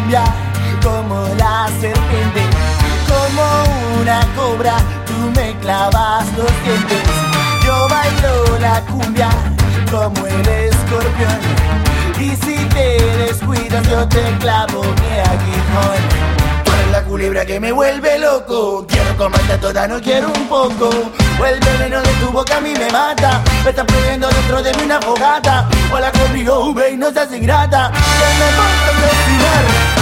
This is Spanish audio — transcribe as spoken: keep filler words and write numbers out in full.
cumbia como la serpiente, como una cobra, tú me clavas los dientes. Yo bailo la cumbia como el escorpión, y si te descuidas yo te clavo mi aguijón. Tú eres la culebra que me vuelve loco, quiero comerte toda, no quiero un poco. O el veneno de tu boca a mí me mata, me estás prendiendo dentro de mí una fogata. Hola conmigo, ve y no seas ingrata, que me vas a asesinar.